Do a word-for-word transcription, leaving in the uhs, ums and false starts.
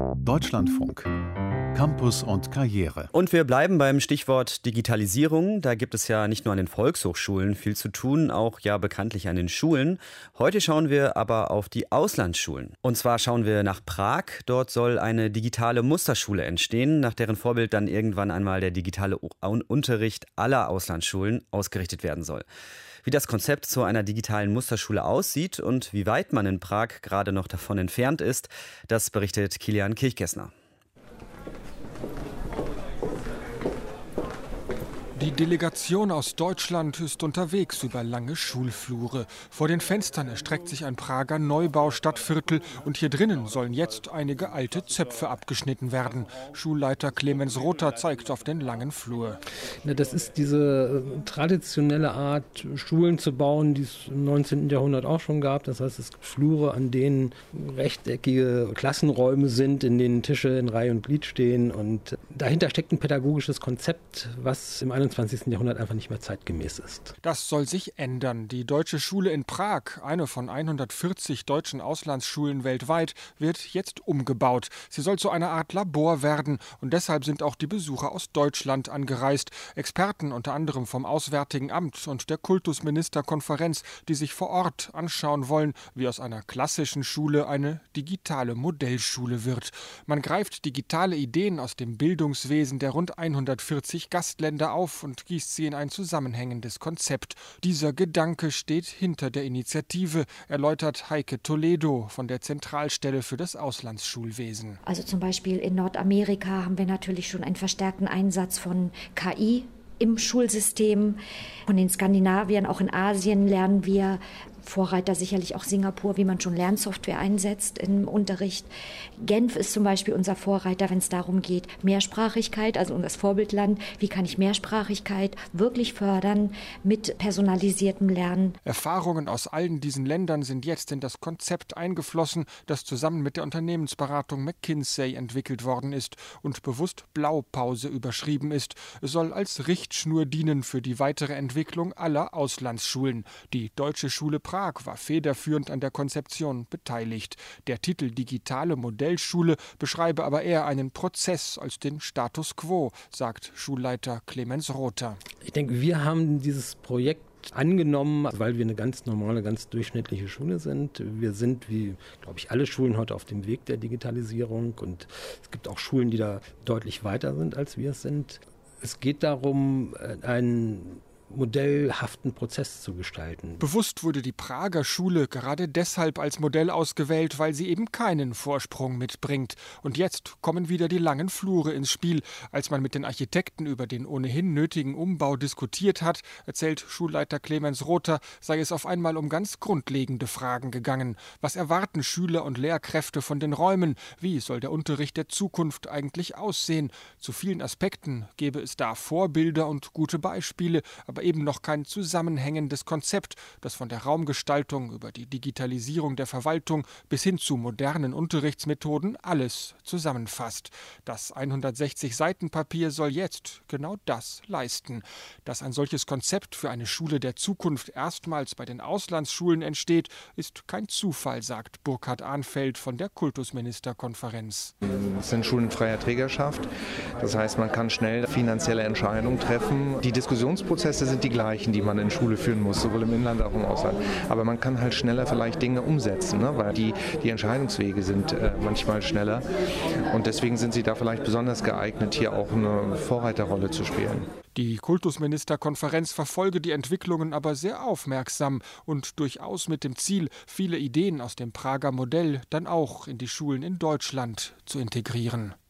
Deutschlandfunk. Campus und Karriere. Und wir bleiben beim Stichwort Digitalisierung. Da gibt es ja nicht nur an den Volkshochschulen viel zu tun, auch ja bekanntlich an den Schulen. Heute schauen wir aber auf die Auslandsschulen. Und zwar schauen wir nach Prag. Dort soll eine digitale Musterschule entstehen, nach deren Vorbild dann irgendwann einmal der digitale Unterricht aller Auslandsschulen ausgerichtet werden soll. Wie das Konzept zu einer digitalen Musterschule aussieht und wie weit man in Prag gerade noch davon entfernt ist, das berichtet Kilian Kirchgessner. Die Delegation aus Deutschland ist unterwegs über lange Schulflure. Vor den Fenstern erstreckt sich ein Prager Neubau-Stadtviertel und hier drinnen sollen jetzt einige alte Zöpfe abgeschnitten werden. Schulleiter Clemens Rother zeigt auf den langen Flur. Das ist diese traditionelle Art, Schulen zu bauen, die es im neunzehnten Jahrhundert auch schon gab. Das heißt, es gibt Flure, an denen rechteckige Klassenräume sind, in denen Tische in Reihe und Glied stehen. Und dahinter steckt ein pädagogisches Konzept, was im einundzwanzigsten Jahrhundert einfach nicht mehr zeitgemäß ist. Das soll sich ändern. Die Deutsche Schule in Prag, eine von hundertvierzig deutschen Auslandsschulen weltweit, wird jetzt umgebaut. Sie soll zu einer Art Labor werden und deshalb sind auch die Besucher aus Deutschland angereist. Experten unter anderem vom Auswärtigen Amt und der Kultusministerkonferenz, die sich vor Ort anschauen wollen, wie aus einer klassischen Schule eine digitale Modellschule wird. Man greift digitale Ideen aus dem Bildungswesen der rund hundertvierzig Gastländer auf und gießt sie in ein zusammenhängendes Konzept. Dieser Gedanke steht hinter der Initiative, erläutert Heike Toledo von der Zentralstelle für das Auslandsschulwesen. Also zum Beispiel in Nordamerika haben wir natürlich schon einen verstärkten Einsatz von K I im Schulsystem. Von den Skandinaviern, auch in Asien lernen wir, Vorreiter sicherlich auch Singapur, wie man schon Lernsoftware einsetzt im Unterricht. Genf ist zum Beispiel unser Vorreiter, wenn es darum geht, Mehrsprachigkeit, also das Vorbildland. Wie kann ich Mehrsprachigkeit wirklich fördern mit personalisiertem Lernen? Erfahrungen aus allen diesen Ländern sind jetzt in das Konzept eingeflossen, das zusammen mit der Unternehmensberatung McKinsey entwickelt worden ist und bewusst Blaupause überschrieben ist. Es soll als Richtschnur dienen für die weitere Entwicklung aller Auslandsschulen. Die Deutsche Schule Prag war federführend an der Konzeption beteiligt. Der Titel Digitale Modellschule beschreibe aber eher einen Prozess als den Status quo, sagt Schulleiter Clemens Rother. Ich denke, wir haben dieses Projekt angenommen, weil wir eine ganz normale, ganz durchschnittliche Schule sind. Wir sind, wie, glaube ich, alle Schulen heute auf dem Weg der Digitalisierung und es gibt auch Schulen, die da deutlich weiter sind, als wir es sind. Es geht darum, einen modellhaften Prozess zu gestalten. Bewusst wurde die Prager Schule gerade deshalb als Modell ausgewählt, weil sie eben keinen Vorsprung mitbringt. Und jetzt kommen wieder die langen Flure ins Spiel. Als man mit den Architekten über den ohnehin nötigen Umbau diskutiert hat, erzählt Schulleiter Clemens Rother, sei es auf einmal um ganz grundlegende Fragen gegangen. Was erwarten Schüler und Lehrkräfte von den Räumen? Wie soll der Unterricht der Zukunft eigentlich aussehen? Zu vielen Aspekten gäbe es da Vorbilder und gute Beispiele, aber eben noch kein zusammenhängendes Konzept, das von der Raumgestaltung über die Digitalisierung der Verwaltung bis hin zu modernen Unterrichtsmethoden alles zusammenfasst. Das hundertsechzig Seiten Papier soll jetzt genau das leisten. Dass ein solches Konzept für eine Schule der Zukunft erstmals bei den Auslandsschulen entsteht, ist kein Zufall, sagt Burkhard Ahnfeld von der Kultusministerkonferenz. Es sind Schulen freier Trägerschaft. Das heißt, man kann schnell finanzielle Entscheidungen treffen. Die Diskussionsprozesse sind die gleichen, die man in Schule führen muss, sowohl im Inland als auch im Ausland. Aber man kann halt schneller vielleicht Dinge umsetzen, ne? Weil die, die Entscheidungswege sind äh, manchmal schneller. Und deswegen sind sie da vielleicht besonders geeignet, hier auch eine Vorreiterrolle zu spielen. Die Kultusministerkonferenz verfolge die Entwicklungen aber sehr aufmerksam und durchaus mit dem Ziel, viele Ideen aus dem Prager Modell dann auch in die Schulen in Deutschland zu integrieren.